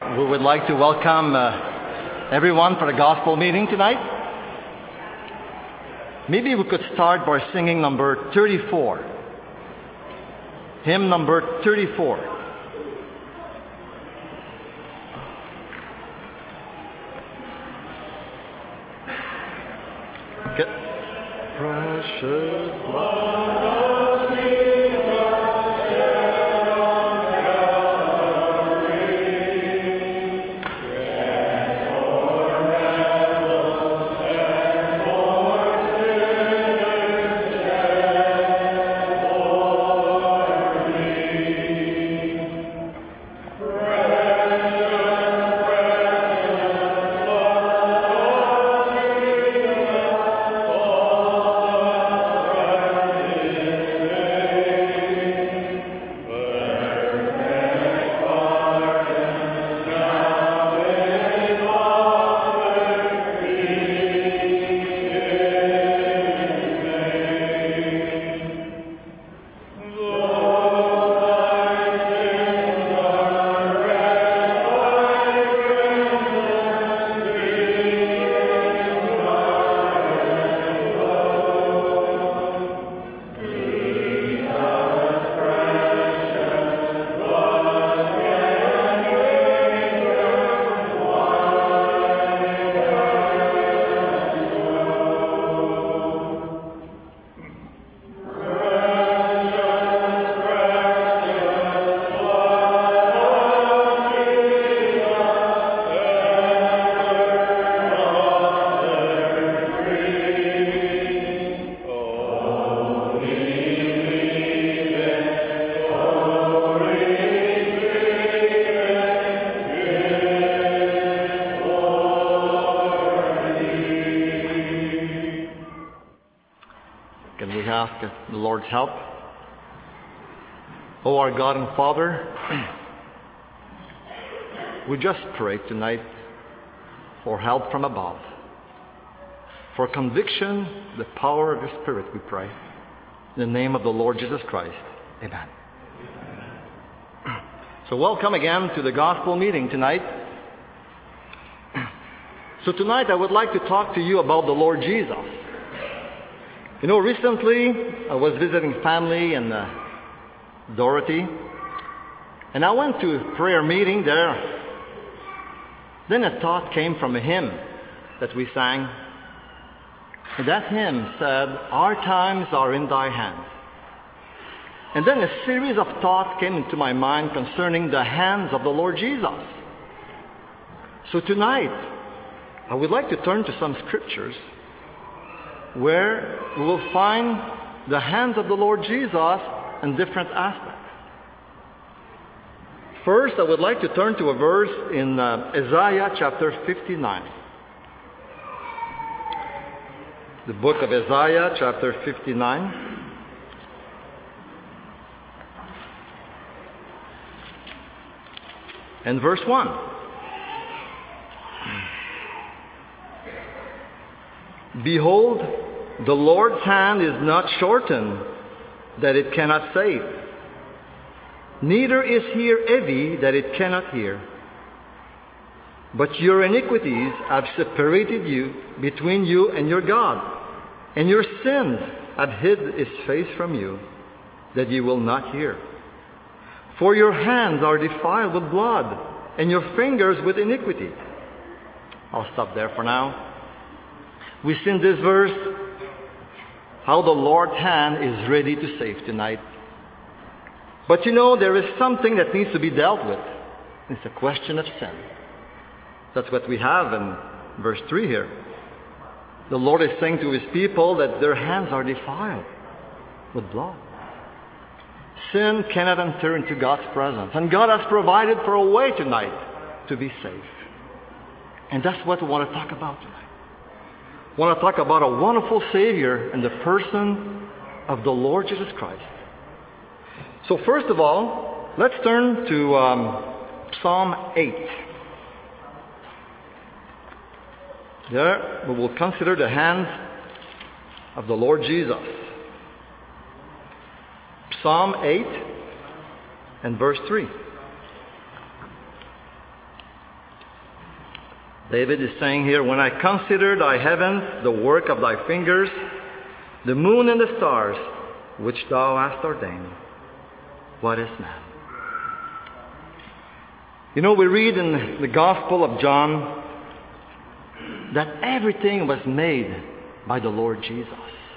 We would like to welcome everyone for the gospel meeting tonight. Maybe we could start by singing number 34. Hymn number 34. Precious blood of Jesus shed on Calvary, shed for rebels, shed for sinners, shed for me. Precious, precious blood of Can we ask the Lord's help? Oh, our God and Father, we just pray tonight for help from above. For conviction, the power of the Spirit, we pray. In the name of the Lord Jesus Christ. Amen. So welcome again to the gospel meeting tonight. So tonight I would like to talk to you about the Lord Jesus. You know, recently I was visiting family in Dorothy, and I went to a prayer meeting there. Then a thought came from a hymn that we sang. And that hymn said, "Our times are in thy hands." And then a series of thoughts came into my mind concerning the hands of the Lord Jesus. So tonight, I would like to turn to some scriptures where we will find the hands of the Lord Jesus in different aspects. First, I would like to turn to a verse in Isaiah chapter 59. The book of Isaiah chapter 59. And verse 1. Behold, the Lord's hand is not shortened, that it cannot save, neither is his ear heavy, that it cannot hear. But your iniquities have separated you between you and your God, and your sins have hid his face from you, that you will not hear. For your hands are defiled with blood, and your fingers with iniquity. I'll stop there for now. We see in this verse how the Lord's hand is ready to save tonight. But you know, there is something that needs to be dealt with. It's a question of sin. That's what we have in verse 3 here. The Lord is saying to his people that their hands are defiled with blood. Sin cannot enter into God's presence. And God has provided for a way tonight to be safe. And that's what we want to talk about tonight. We want to talk about a wonderful Savior in the person of the Lord Jesus Christ. So first of all, let's turn to Psalm 8. There we will consider the hands of the Lord Jesus. Psalm 8 and verse 3. David is saying here, when I consider thy heavens, the work of thy fingers, the moon and the stars, which thou hast ordained, what is man? You know, we read in the Gospel of John that everything was made by the Lord Jesus.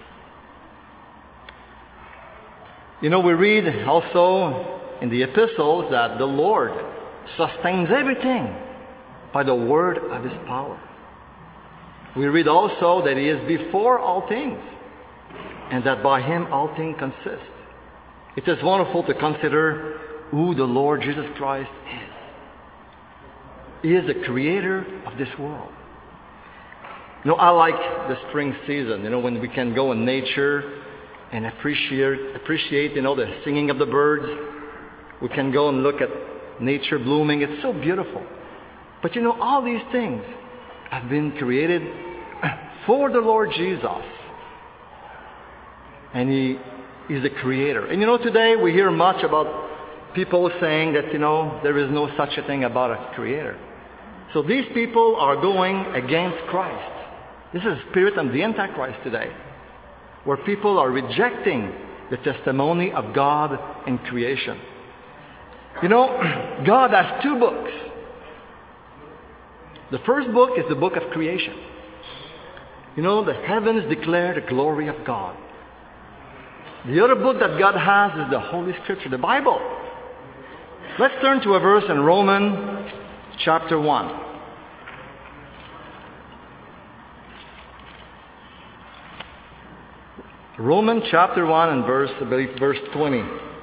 You know, we read also in the epistles that the Lord sustains everything by the word of His power. We read also that He is before all things, and that by Him all things consist. It is wonderful to consider who the Lord Jesus Christ is. He is the creator of this world. You know, I like the spring season, you know, when we can go in nature and appreciate, you know, the singing of the birds. We can go and look at nature blooming. It's so beautiful. But you know, all these things have been created for the Lord Jesus. And He is the creator. And you know, today we hear much about people saying that, you know, there is no such a thing about a creator. So these people are going against Christ. This is the spirit of the Antichrist today, where people are rejecting the testimony of God in creation. You know, God has two books. The first book is the book of creation. You know, the heavens declare the glory of God. The other book that God has is the Holy Scripture, the Bible. Let's turn to a verse in Romans chapter 1. Romans chapter 1 and verse 20.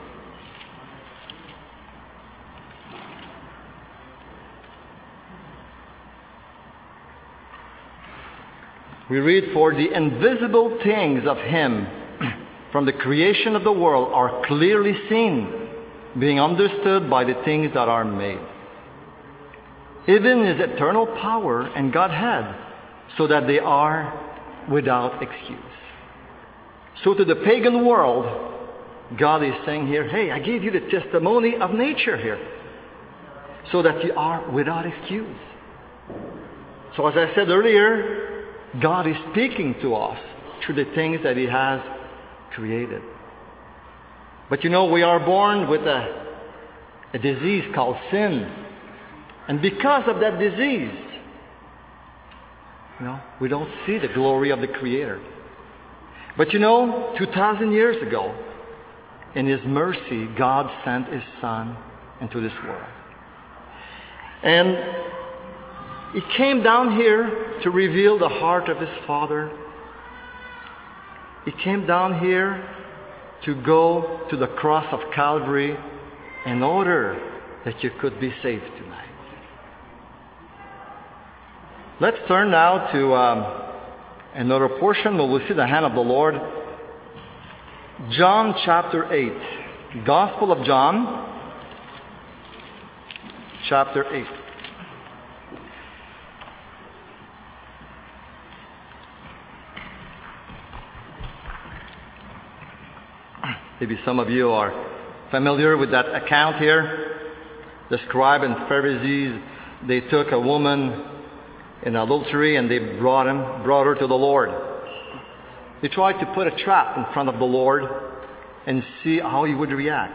We read, for the invisible things of Him from the creation of the world are clearly seen, being understood by the things that are made, even His eternal power and Godhead, so that they are without excuse. So to the pagan world, God is saying here, hey, I gave you the testimony of nature here, so that you are without excuse. So as I said earlier, God is speaking to us through the things that He has created. But you know, we are born with a disease called sin. And because of that disease, you know, we don't see the glory of the Creator. But you know, 2,000 years ago, in His mercy, God sent His Son into this world. And He came down here to reveal the heart of His Father. He came down here to go to the cross of Calvary in order that you could be saved tonight. Let's turn now to another portion where we'll see the hand of the Lord. John chapter 8. Gospel of John chapter 8. Maybe some of you are familiar with that account here. The scribe and Pharisees, they took a woman in adultery and they brought her to the Lord. They tried to put a trap in front of the Lord and see how He would react.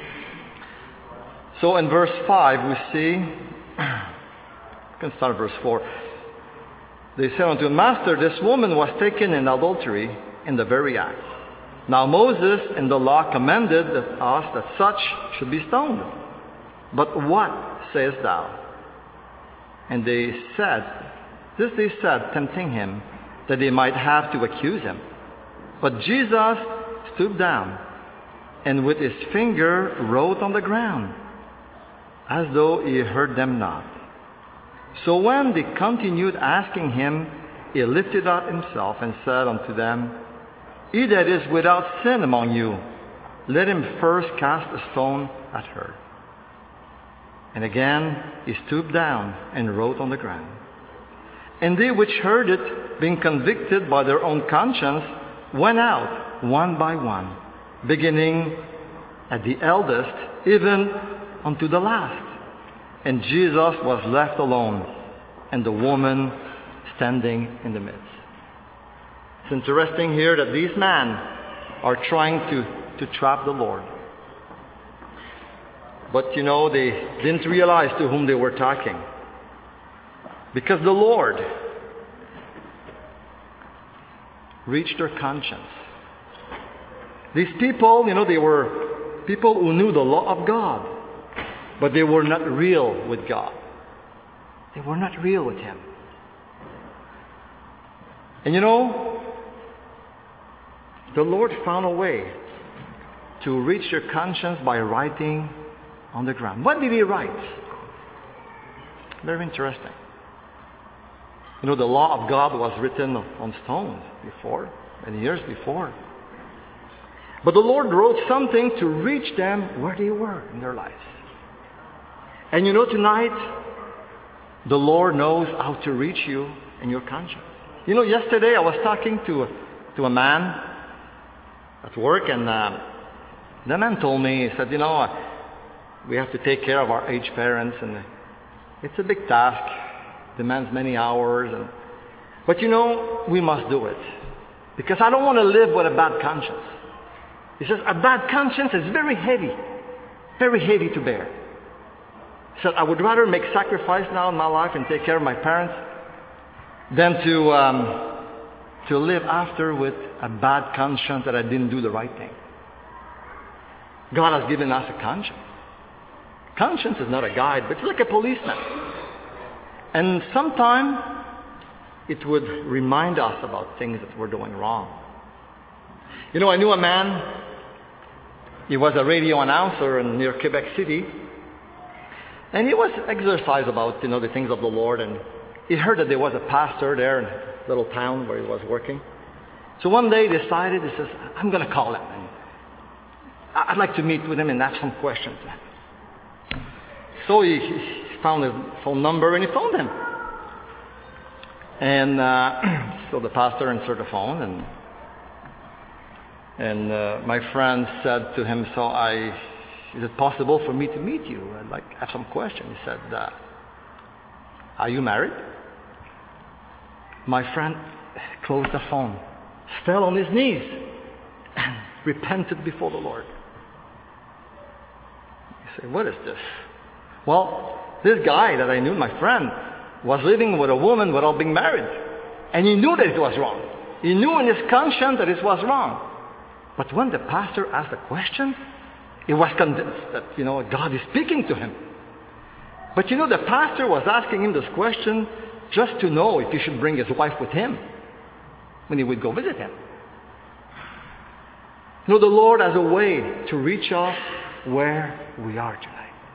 So in verse 5 we see, you can start verse 4. They said unto him, Master, this woman was taken in adultery in the very act. Now Moses in the law commanded us that such should be stoned. But what sayest thou? And they said, tempting Him, that they might have to accuse Him. But Jesus stooped down, and with His finger wrote on the ground, as though He heard them not. So when they continued asking Him, He lifted up Himself and said unto them, He that is without sin among you, let him first cast a stone at her. And again He stooped down and wrote on the ground. And they which heard it, being convicted by their own conscience, went out one by one, beginning at the eldest, even unto the last. And Jesus was left alone, and the woman standing in the midst. It's interesting here that these men are trying to trap the Lord. But they didn't realize to whom they were talking. Because the Lord reached their conscience. These people, they were people who knew the law of God, but they were not real with God. They were not real with Him. And the Lord found a way to reach their conscience by writing on the ground. What did He write? Very interesting. The law of God was written on stones before, many years before. But the Lord wrote something to reach them where they were in their lives. And tonight, the Lord knows how to reach you in your conscience. Yesterday I was talking to a man at work, and the man told me, he said, we have to take care of our aged parents, and it's a big task, demands many hours, but we must do it. Because I don't want to live with a bad conscience. He says, a bad conscience is very heavy to bear. He said, I would rather make sacrifice now in my life and take care of my parents than to live after with a bad conscience that I didn't do the right thing. God has given us a conscience. Conscience is not a guide, but it's like a policeman. And sometimes it would remind us about things that we're doing wrong. I knew a man, he was a radio announcer near Quebec City, and he was exercised about, the things of the Lord, and he heard that there was a pastor there in a little town where he was working. So one day he decided, he says, I'm going to call him, and I'd like to meet with him and have some questions. So he found his phone number and he phoned him. And so the pastor answered the phone, and my friend said to him, is it possible for me to meet you? I'd like to have some questions. He said, are you married? My friend closed the phone, fell on his knees, and repented before the Lord. You say, what is this? Well, this guy that I knew, my friend, was living with a woman without being married. And he knew that it was wrong. He knew in his conscience that it was wrong. But when the pastor asked a question, he was convinced that, God is speaking to him. But the pastor was asking him this question just to know if he should bring his wife with him when he would go visit him. The Lord has a way to reach us where we are tonight.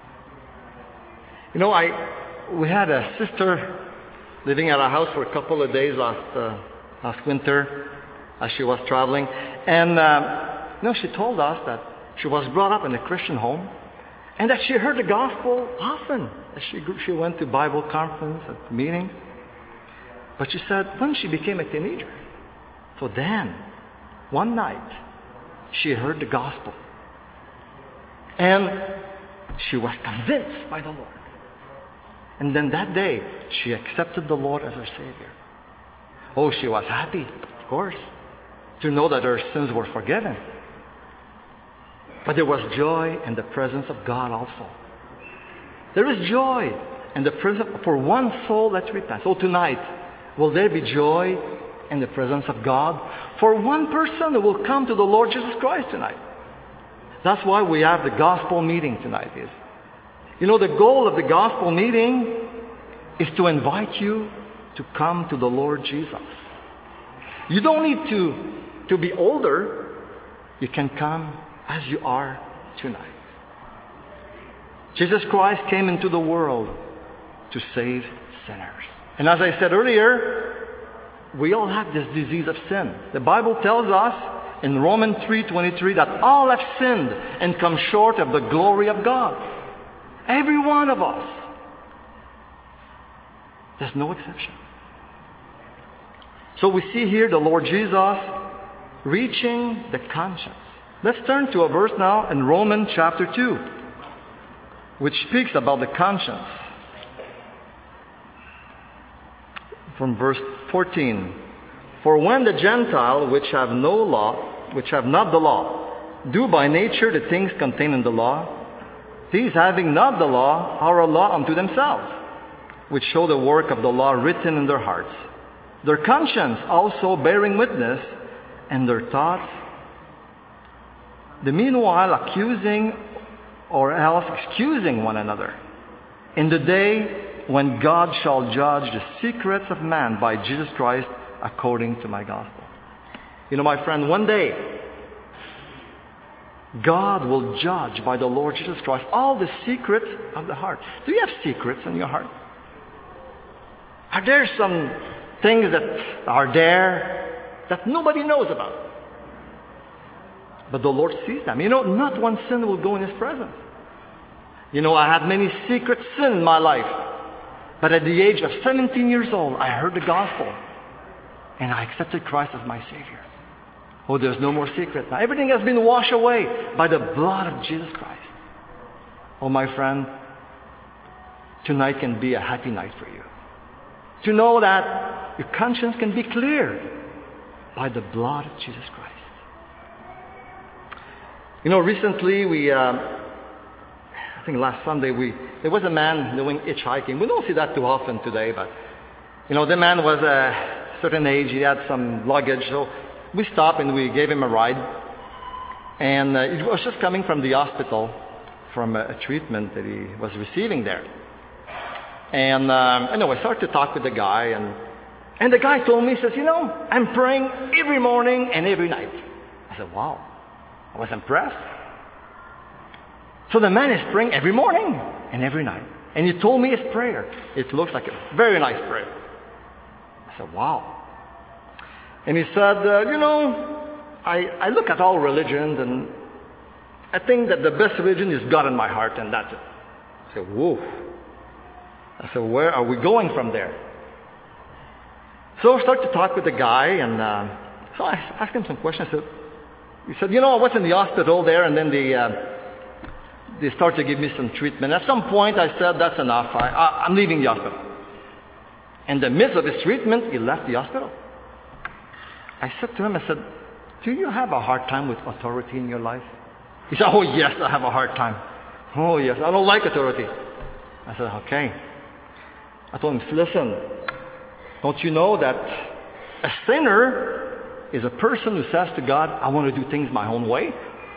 We had a sister living at our house for a couple of days last winter as she was traveling. And, she told us that she was brought up in a Christian home and that she heard the gospel often as she went to Bible conference and meetings. But she said when she became a teenager, so then, one night, she heard the gospel. And she was convinced by the Lord. And then that day, she accepted the Lord as her Savior. Oh, she was happy, of course, to know that her sins were forgiven. But there was joy in the presence of God also. There is joy in the presence for one soul that repents. So tonight, will there be joy in the presence of God for one person who will come to the Lord Jesus Christ tonight? That's why we have the gospel meeting tonight. The goal of the gospel meeting is to invite you to come to the Lord Jesus. You don't need to be older. You can come as you are tonight. Jesus Christ came into the world to save sinners. And as I said earlier, we all have this disease of sin. The Bible tells us in Romans 3:23 that all have sinned and come short of the glory of God. Every one of us. There's no exception. So we see here the Lord Jesus reaching the conscience. Let's turn to a verse now in Romans chapter 2, which speaks about the conscience. from verse 14. For when the Gentile, which have not the law, do by nature the things contained in the law, these having not the law are a law unto themselves, which show the work of the law written in their hearts, their conscience also bearing witness, and their thoughts, the meanwhile accusing or else excusing one another, in the day when God shall judge the secrets of man by Jesus Christ according to my gospel. You know, my friend, one day, God will judge by the Lord Jesus Christ all the secrets of the heart. Do you have secrets in your heart? Are there some things that are there that nobody knows about? But the Lord sees them. You know, not one sin will go in His presence. You know, I had many secret sins in my life. But at the age of 17 years old, I heard the gospel. And I accepted Christ as my Savior. Oh, there's no more secret now. Everything has been washed away by the blood of Jesus Christ. Oh, my friend, tonight can be a happy night for you. To know that your conscience can be cleared by the blood of Jesus Christ. You know, recently I think last Sunday, there was a man doing hitchhiking. We don't see that too often today, but, you know, the man was a certain age. He had some luggage, so we stopped and we gave him a ride. And he was just coming from the hospital from a treatment that he was receiving there. And anyway, I started to talk with the guy, and the guy told me, he says, you know, I'm praying every morning and every night. I said, wow. I was impressed. So the man is praying every morning and every night. And he told me his prayer. It looks like a very nice prayer. I said, wow. And he said, you know, I look at all religions and I think that the best religion is God in my heart, and that's it. I said, whoa. I said, where are we going from there? So I started to talk with the guy, and so I asked him some questions. He said, you know, I was in the hospital there, and then they started to give me some treatment. At some point, I said, that's enough. I'm leaving the hospital. In the midst of his treatment, he left the hospital. I said to him, I said, do you have a hard time with authority in your life? He said, oh, yes, I have a hard time. Oh, yes, I don't like authority. I said, okay. I told him, listen, don't you know that a sinner is a person who says to God, I want to do things my own way?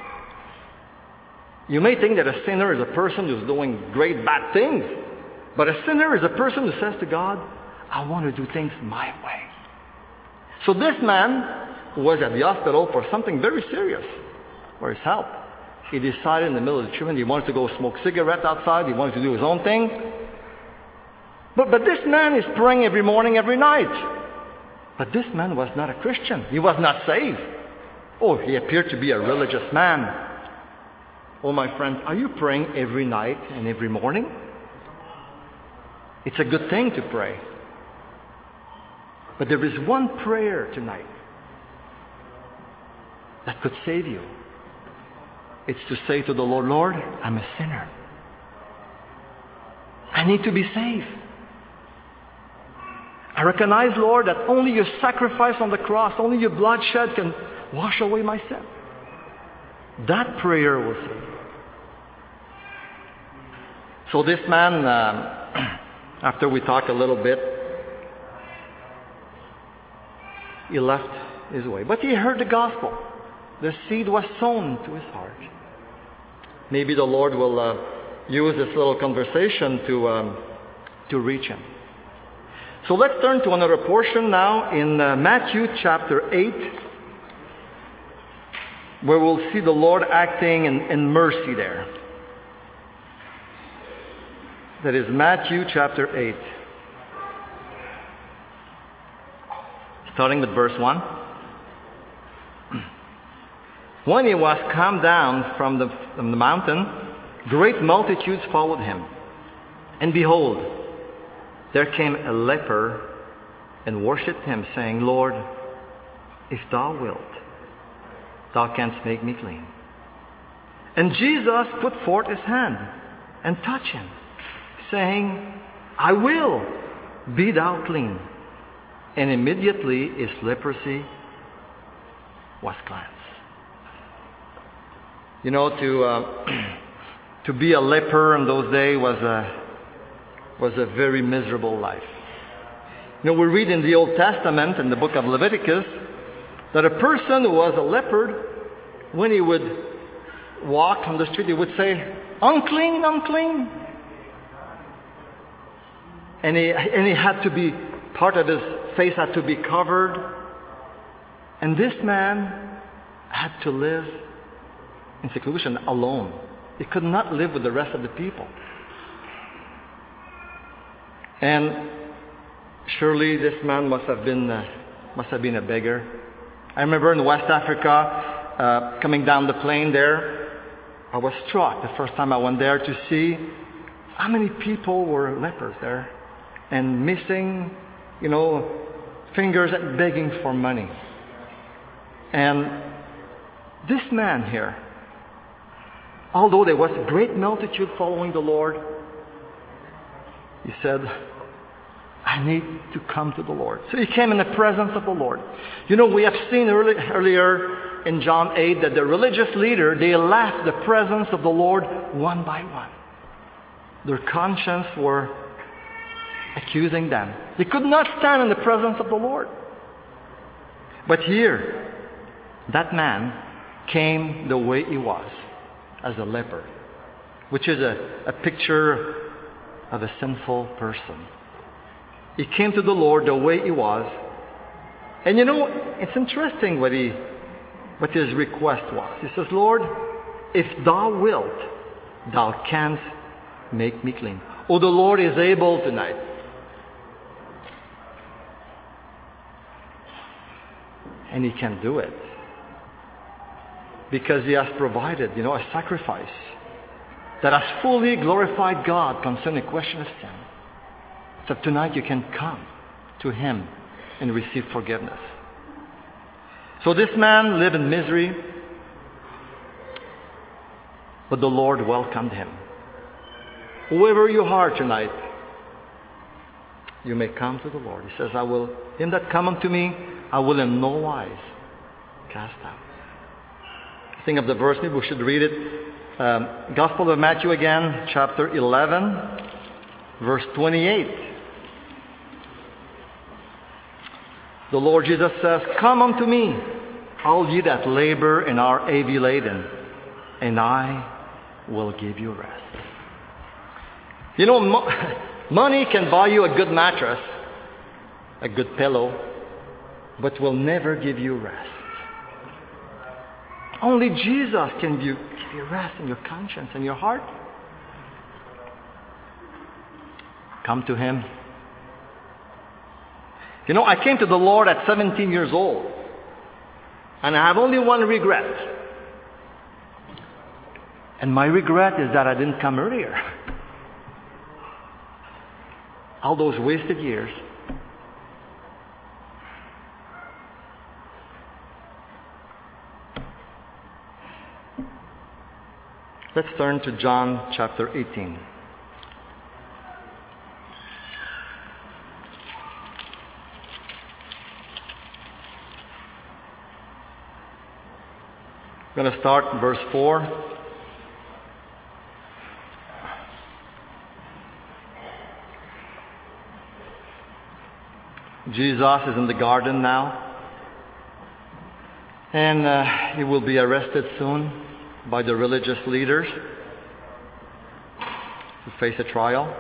You may think that a sinner is a person who's doing great bad things, but a sinner is a person who says to God, I want to do things my way. So this man was at the hospital for something very serious, for his health. He decided in the middle of the treatment he wanted to go smoke cigarettes outside, he wanted to do his own thing. But this man is praying every morning, every night. But this man was not a Christian. He was not saved. Oh, he appeared to be a religious man. Oh, my friends, are you praying every night and every morning? It's a good thing to pray. But there is one prayer tonight that could save you. It's to say to the Lord, Lord, I'm a sinner. I need to be saved. I recognize, Lord, that only your sacrifice on the cross, only your bloodshed can wash away my sin. That prayer will save you. So this man, after we talked a little bit, he left his way. But he heard the gospel. The seed was sown to his heart. Maybe the Lord will use this little conversation to reach him. So let's turn to another portion now in Matthew chapter 8, where we'll see the Lord acting in mercy there. That is Matthew chapter 8. Starting with verse 1. When he was come down from the mountain, great multitudes followed him. And behold, there came a leper and worshipped him, saying, Lord, if thou wilt, thou canst make me clean. And Jesus put forth his hand and touched him, saying, I will, be thou clean. and immediately his leprosy was cleansed. You know, to be a leper in those days was a very miserable life. You know, we read in the Old Testament, in the book of Leviticus, that a person who was a leper, when he would walk on the street, he would say, "Unclean, unclean." And he had to be, part of his face had to be covered. And this man had to live in seclusion alone. He could not live with the rest of the people. And surely this man must have been a beggar. I remember in West Africa, coming down the plain there, I was struck the first time I went there to see how many people were lepers there and missing, fingers and begging for money. And this man here, although there was a great multitude following the Lord, he said, "I need to come to the Lord." So he came in the presence of the Lord. We have seen earlier in John 8 that the religious leader, they left the presence of the Lord one by one. Their conscience were accusing them. They could not stand in the presence of the Lord. But here, that man came the way he was, as a leper, which is a picture of a sinful person. He came to the Lord the way he was. And it's interesting what his request was. He says, "Lord, if thou wilt, thou canst make me clean." Oh, the Lord is able tonight. And he can do it. Because he has provided, a sacrifice that has fully glorified God concerning the question of sin. So tonight you can come to him and receive forgiveness. So this man lived in misery, but the Lord welcomed him. Whoever you are tonight, you may come to the Lord. He says, "Him that come unto me, I will in no wise cast out." Think of the verse, maybe we should read it. Gospel of Matthew again, chapter 11, verse 28. The Lord Jesus says, "Come unto me, all ye that labor and are heavy laden, and I will give you rest." Money can buy you a good mattress, a good pillow, but will never give you rest. Only Jesus can give you rest in your conscience and your heart. Come to him. I came to the Lord at 17 years old. And I have only one regret. And my regret is that I didn't come earlier. All those wasted years. Let's turn to John chapter 18. I'm going to start verse 4. Jesus is in the garden now. And he will be arrested soon by the religious leaders to face a trial.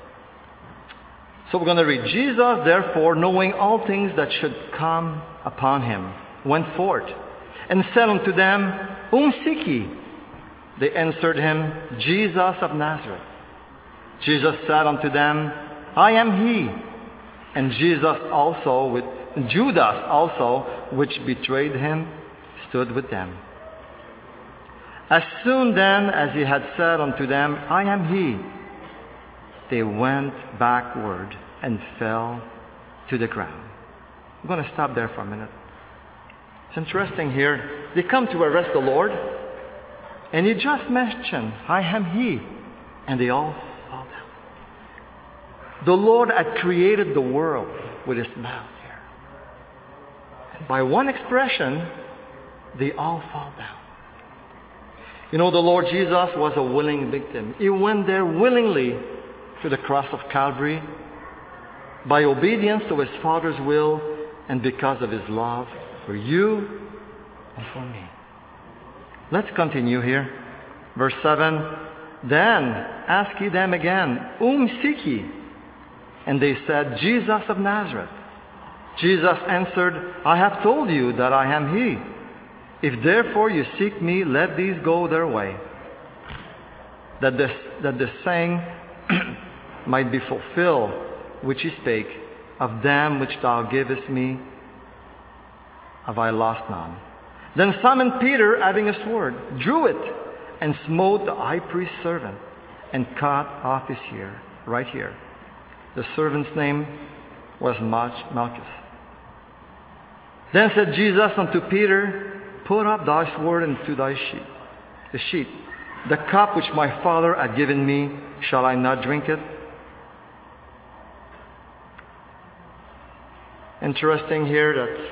So we're going to read. Jesus, therefore, knowing all things that should come upon him, went forth and said unto them, Whom seek ye? They answered him, Jesus of Nazareth. Jesus said unto them, I am he. And Judas also, which betrayed him, stood with them. As soon then as he had said unto them, I am he, they went backward and fell to the ground. I'm going to stop there for a minute. It's interesting here. They come to arrest the Lord, and he just mentioned, I am he, and they all fall down. The Lord had created the world with his mouth here. by one expression, they all fall down. You know, the Lord Jesus was a willing victim. He went there willingly to the cross of Calvary by obedience to His Father's will and because of His love for you and for me. Let's continue here. Verse 7, Then ask ye them again, Whom seek ye? And they said, Jesus of Nazareth. Jesus answered, I have told you that I am He. If therefore you seek me, let these go their way. That the saying might be fulfilled, which He spake, Of them which thou gavest me, have I lost none. Then Simon Peter, having a sword, drew it, and smote the high priest's servant, and cut off his ear, right here. The servant's name was Malchus. Then said Jesus unto Peter, Put up thy sword into thy sheath. The cup which my Father had given me, shall I not drink it? Interesting here that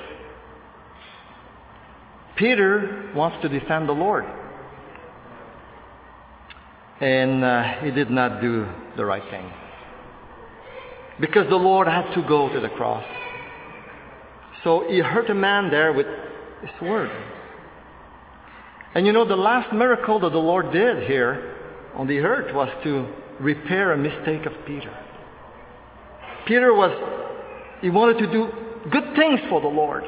Peter wants to defend the Lord. And he did not do the right thing. Because the Lord had to go to the cross. So he hurt a man there with his sword. And you know, the last miracle that the Lord did here on the earth was to repair a mistake of Peter. Peter he wanted to do good things for the Lord,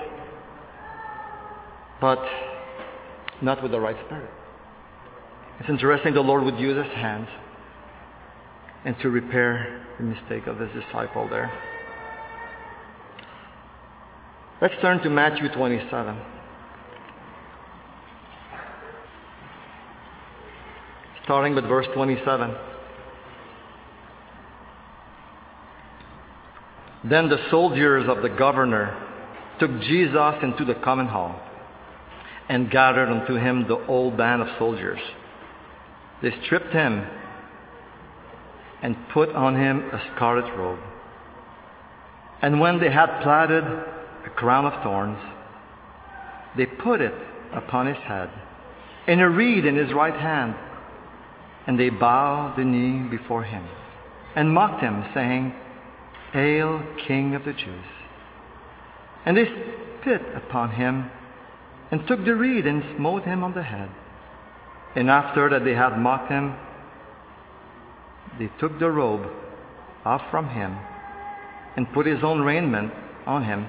but not with the right spirit. It's interesting the Lord would use His hands and to repair the mistake of His disciple there. Let's turn to Matthew 27. Starting with verse 27. Then the soldiers of the governor took Jesus into the common hall and gathered unto Him the whole band of soldiers. They stripped Him and put on Him a scarlet robe. And when they had platted a crown of thorns, they put it upon His head, and a reed in His right hand. And they bowed the knee before Him, and mocked Him, saying, Hail, King of the Jews. And they spit upon Him, and took the reed, and smote Him on the head. And after that they had mocked Him, they took the robe off from Him, and put His own raiment on Him,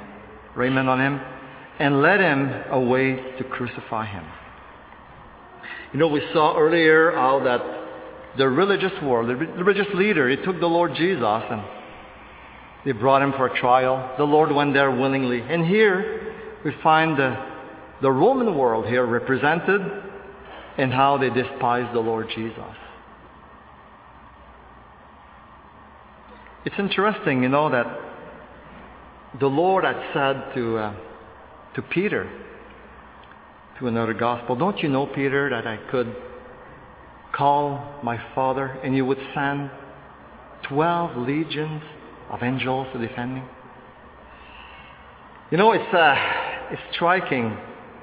and led Him away to crucify Him. You know, we saw earlier how that the religious world, the religious leader, he took the Lord Jesus and they brought Him for a trial. The Lord went there willingly. And here we find the Roman world here represented and how they despised the Lord Jesus. It's interesting, you know, that the Lord had said to Peter, to another gospel, Don't you know, Peter, that I could call my Father and you would send 12 legions of angels to defend me? You know, it's striking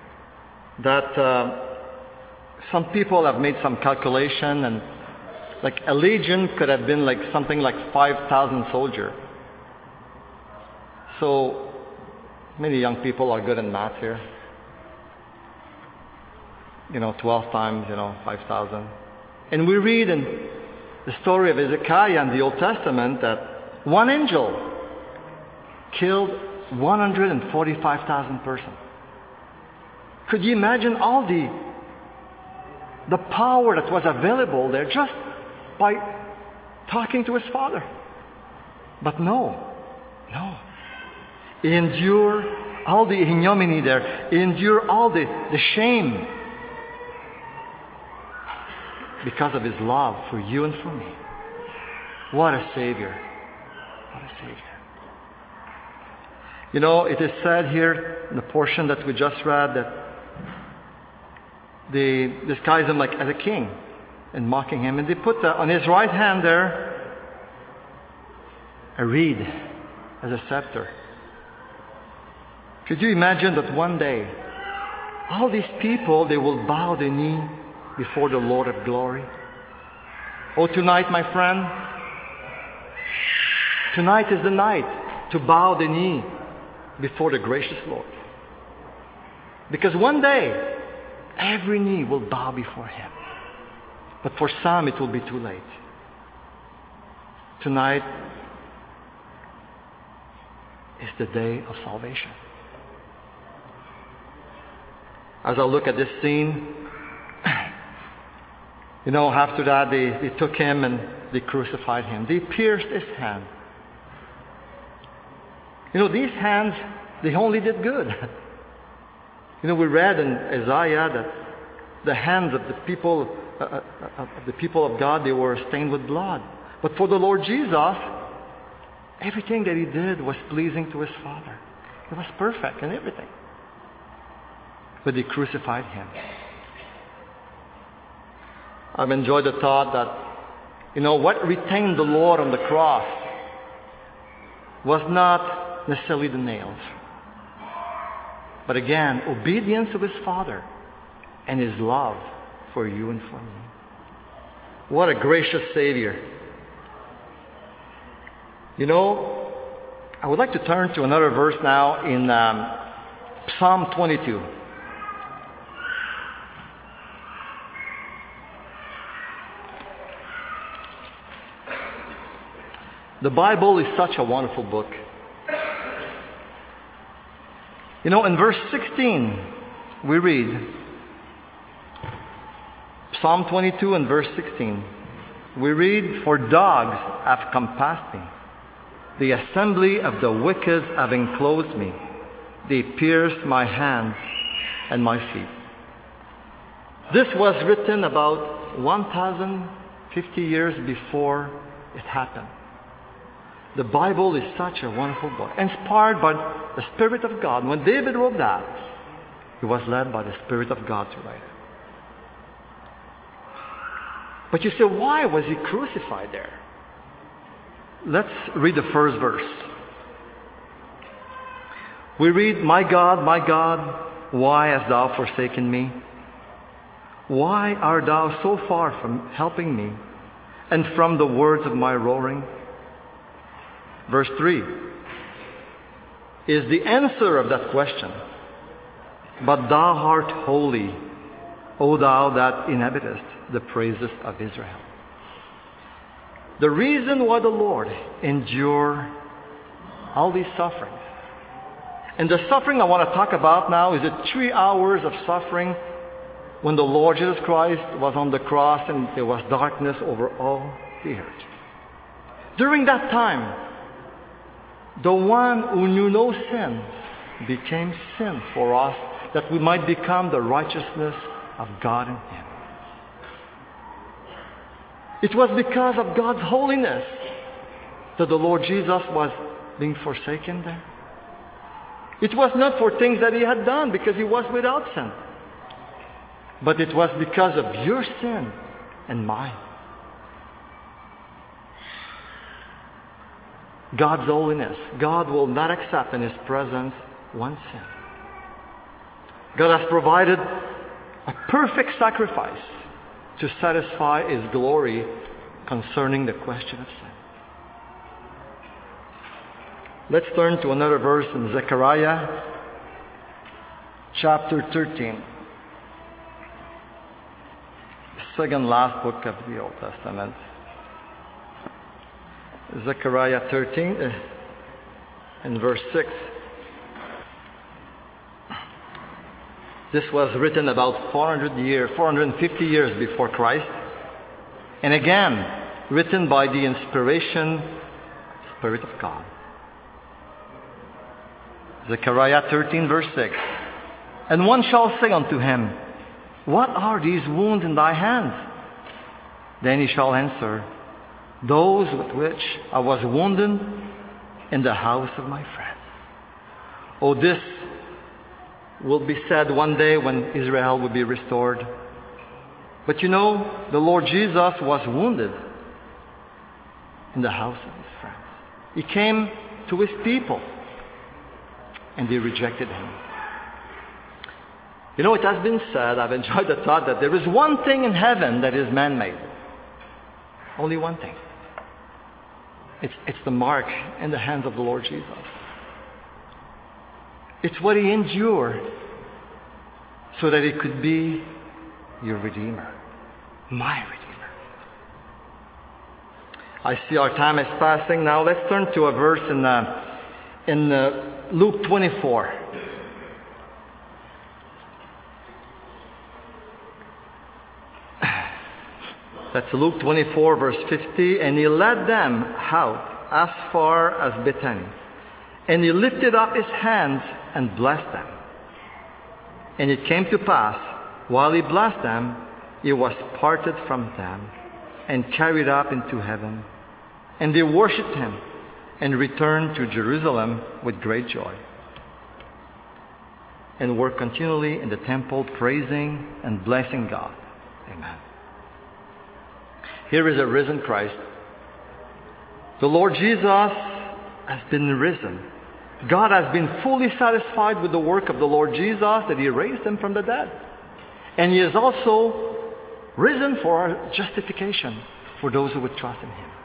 that some people have made some calculation, and like a legion could have been like something like 5,000 soldiers. So many young people are good in math here. 12 times, 5,000. And we read in the story of Hezekiah in the Old Testament that one angel killed 145,000 persons. Could you imagine all the power that was available there just by talking to his Father? But no. He endured all the ignominy there. He endured all the shame because of His love for you and for me. What a Savior. What a Savior. It is said here in the portion that we just read that they disguise Him like as a king and mocking Him. And they put on His right hand there a reed as a scepter. Could you imagine that one day, all these people, they will bow the knee before the Lord of glory? Oh, tonight, my friend, tonight is the night to bow the knee before the gracious Lord. Because one day, every knee will bow before Him. But for some, it will be too late. Tonight is the day of salvation. As I look at this scene, after that, they took Him and they crucified Him. They pierced His hand. These hands, they only did good. We read in Isaiah that the hands of the people of God, they were stained with blood. But for the Lord Jesus, everything that He did was pleasing to His Father. It was perfect in everything. But they crucified Him. I've enjoyed the thought that, what retained the Lord on the cross was not necessarily the nails. But again, obedience to His Father and His love for you and for me. What a gracious Savior. I would like to turn to another verse now in Psalm 22. The Bible is such a wonderful book. In verse 16, we read, Psalm 22 and verse 16, we read, "For dogs have compassed me. The assembly of the wicked have enclosed me. They pierced my hands and my feet." This was written about 1,050 years before it happened. The Bible is such a wonderful book, inspired by the Spirit of God. When David wrote that, he was led by the Spirit of God to write it. But you say, why was He crucified there? Let's read the first verse. We read, my God, why hast Thou forsaken me? Why art Thou so far from helping me, and from the words of my roaring?" Verse 3 is the answer of that question. "But Thou art holy, O Thou that inhabitest the praises of Israel." The reason why the Lord endured all these sufferings. And the suffering I want to talk about now is the 3 hours of suffering when the Lord Jesus Christ was on the cross and there was darkness over all the earth. During that time, the one who knew no sin became sin for us, that we might become the righteousness of God in Him. It was because of God's holiness that the Lord Jesus was being forsaken there. It was not for things that He had done, because He was without sin. But it was because of your sin and mine. God's holiness. God will not accept in His presence one sin. God has provided a perfect sacrifice to satisfy His glory concerning the question of sin. Let's turn to another verse in Zechariah chapter 13. The second last book of the Old Testament. Zechariah 13 and verse 6. This was written about 450 years before Christ. And again, written by the inspiration Spirit of God. Zechariah 13 verse 6. "And one shall say unto him, What are these wounds in thy hands? Then he shall answer, Those with which I was wounded in the house of my friends." Oh, this will be said one day when Israel will be restored. But the Lord Jesus was wounded in the house of His friends. He came to His people. and they rejected him. You know, it has been said, I've enjoyed the thought that there is one thing in heaven that is man-made. Only one thing. It's the mark in the hands of the Lord Jesus. It's what he endured so that he could be your Redeemer, my Redeemer. I see our time is passing now. Let's turn to a verse in Luke 24. That's Luke 24, verse 50. And he led them out as far as Bethany. And he lifted up his hands and blessed them. And it came to pass, while he blessed them, he was parted from them and carried up into heaven. And they worshipped him and returned to Jerusalem with great joy. And were continually in the temple praising and blessing God. Amen. Here is a risen Christ. The Lord Jesus has been risen. God has been fully satisfied with the work of the Lord Jesus, that he raised him from the dead. And he is also risen for our justification, for those who would trust in him.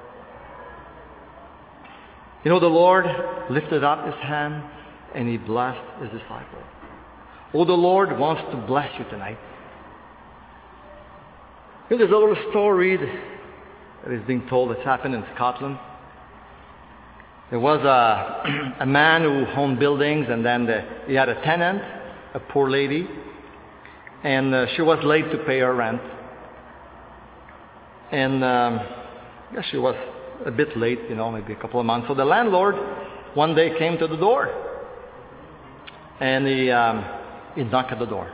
You know, the Lord lifted up his hand and he blessed his disciple. Oh, the Lord wants to bless you tonight. You know, there's a little story that is being told that's happened in Scotland. There was a man who owned buildings, and then he had a tenant, a poor lady, and she was late to pay her rent. And she was a bit late, maybe a couple of months. So the landlord one day came to the door, and he knocked at the door.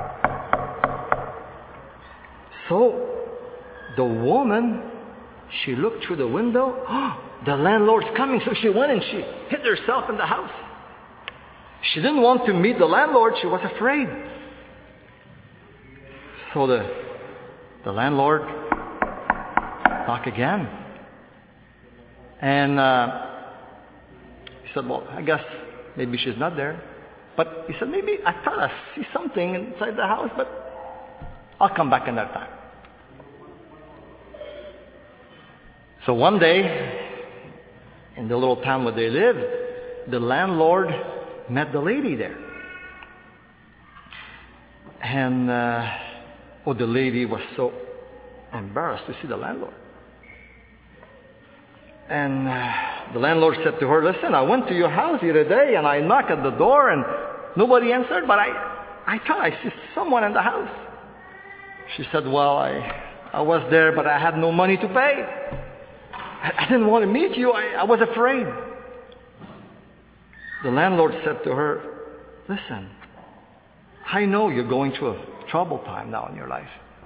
So the woman, she looked through the window. Oh, the landlord's coming. So she went and she hid herself in the house. She didn't want to meet the landlord. She was afraid. So the landlord knocked again. And he said, well, I guess maybe she's not there. But he said, maybe I thought I see something inside the house, but I'll come back another time. So one day, in the little town where they lived, the landlord met the lady there. And the lady was so embarrassed to see the landlord. And the landlord said to her, listen, I went to your house the other day and I knocked at the door and nobody answered, but I thought I see someone in the house. She said, well, I was there, but I had no money to pay. I didn't want to meet you. I was afraid. The landlord said to her, listen, I know you're going through a troubled time now in your life.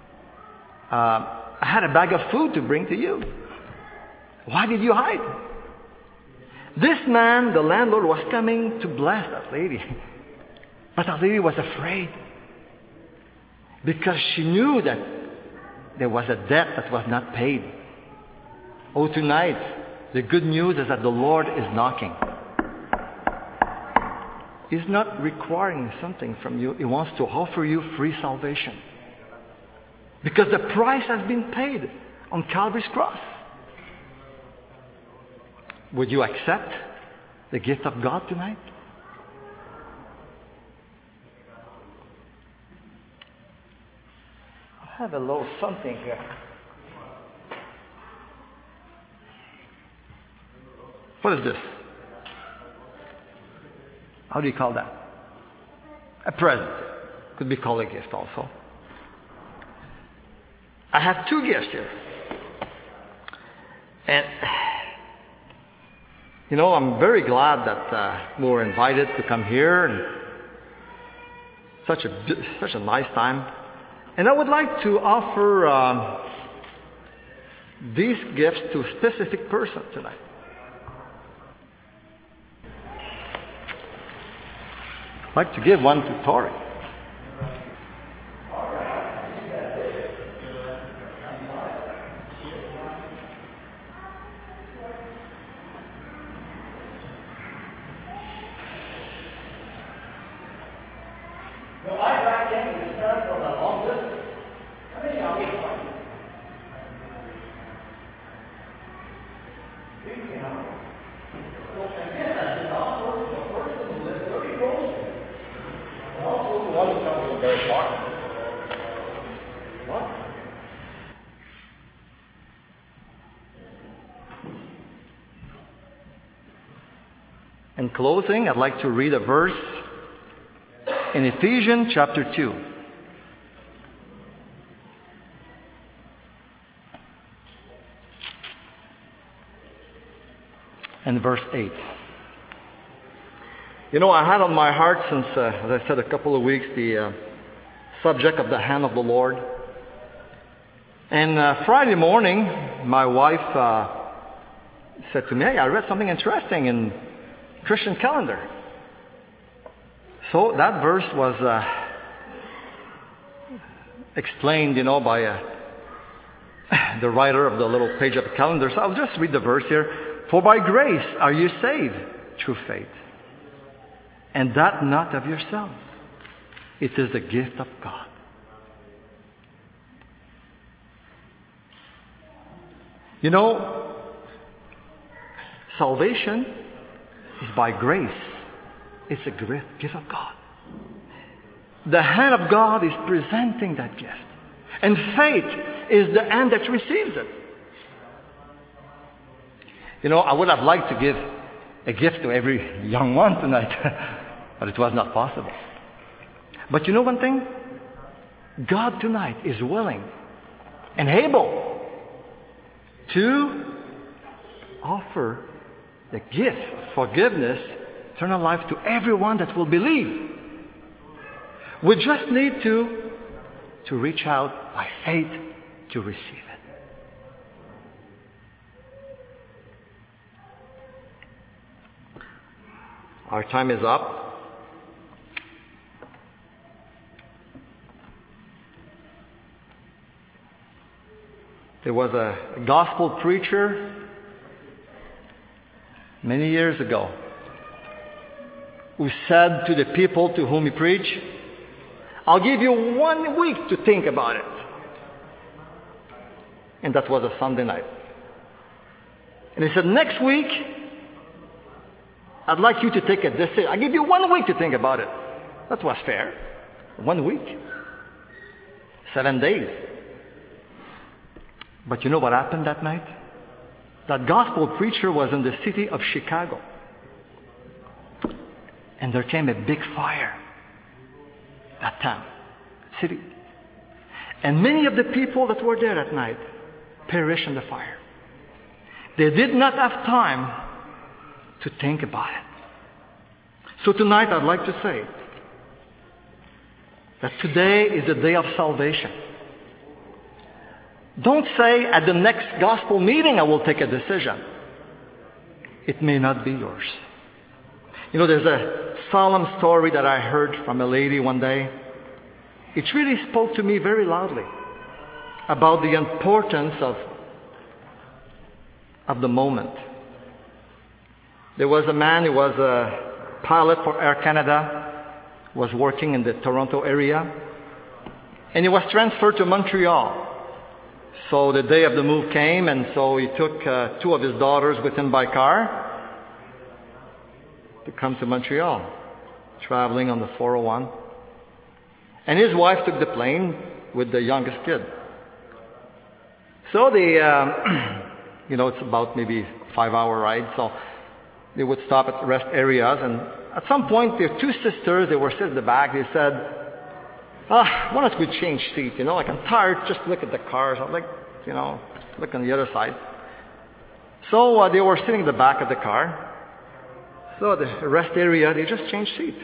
I had a bag of food to bring to you. Why did you hide? This man, the landlord, was coming to bless that lady. But that lady was afraid. Because she knew that there was a debt that was not paid. Oh, tonight, the good news is that the Lord is knocking. He's not requiring something from you. He wants to offer you free salvation. Because the price has been paid on Calvary's cross. Would you accept the gift of God tonight? I have a little something here. What is this? How do you call that? A present. Could be called a gift also. I have two gifts here. And, I'm very glad that we were invited to come here. And such a nice time. And I would like to offer these gifts to a specific person tonight. I'd like to give one to Tori. In closing, I'd like to read a verse in Ephesians chapter 2. And verse 8. You know, I had on my heart since, as I said, a couple of weeks, the subject of the hand of the Lord. And Friday morning, my wife said to me, "Hey, I read something interesting in Christian calendar." So that verse was explained, by the writer of the little page of the calendar. So I'll just read the verse here. "For by grace are you saved through faith, and that not of yourselves. It is the gift of God." You know, salvation is by grace. It's a gift of God. The hand of God is presenting that gift. And faith is the hand that receives it. You know, I would have liked to give a gift to every young one tonight, but it was not possible. But you know one thing? God tonight is willing and able to offer the gift of forgiveness, eternal life to everyone that will believe. We just need to reach out by faith to receive it. Our time is up. There was a gospel preacher many years ago who said to the people to whom he preached, "I'll give you 1 week to think about it." And that was a Sunday night. And he said, "Next week, I'd like you to take a decision. I'll give you 1 week to think about it." That was fair. 1 week. 7 days. But you know what happened that night? That gospel preacher was in the city of Chicago. And there came a big fire. That town, city. And many of the people that were there that night perished in the fire. They did not have time to think about it. So tonight I'd like to say that today is the day of salvation. Don't say at the next gospel meeting I will take a decision. It may not be yours. You know, there's a solemn story that I heard from a lady one day. It really spoke to me very loudly about the importance of the moment. There was a man who was a pilot for Air Canada, was working in the Toronto area, and he was transferred to Montreal. So the day of the move came, and so he took 2 of his daughters with him by car to come to Montreal, traveling on the 401. And his wife took the plane with the youngest kid. So they, it's about maybe 5-hour ride, so they would stop at rest areas, and at some point their 2 sisters, they were sitting in the back, they said, why don't we change seats? Like I'm tired, just look at the cars. I'm like, look on the other side. So they were sitting in the back of the car. So the rest area, they just changed seats.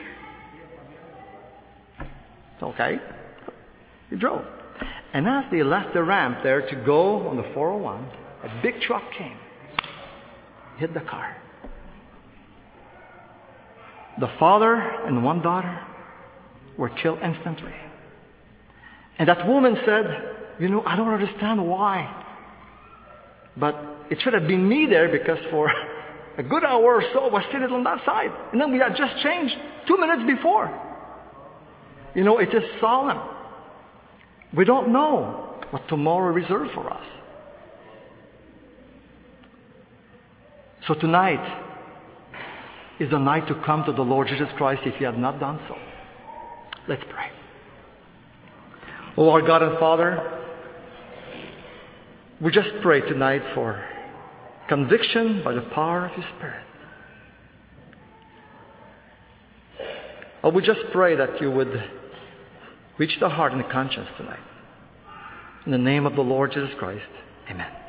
It's okay. They drove. And as they left the ramp there to go on the 401, a big truck came, hit the car. The father and 1 daughter were killed instantly. And that woman said, I don't understand why. But it should have been me there because for a good hour or so I was sitting on that side. And then we had just changed 2 minutes before. It is solemn. We don't know what tomorrow reserves for us. So tonight is the night to come to the Lord Jesus Christ if you have not done so. Let's pray. Oh, our God and Father, we just pray tonight for conviction by the power of Your Spirit. Oh, we just pray that You would reach the heart and the conscience tonight. In the name of the Lord Jesus Christ, amen.